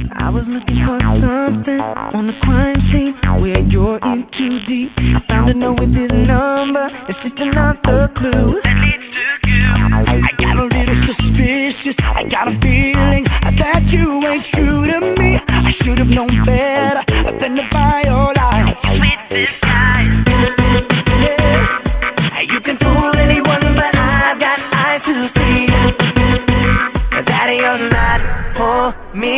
I was looking for something on the crime scene where you're in too deep. I found a note with his number. It's just another clue that leads to you. I got a little suspicious. I got a feeling that you ain't true to me. I should have known better than to buy your life. Sweet disguise. Yeah. You can fool anyone, but I've got eyes to see that you're not for me.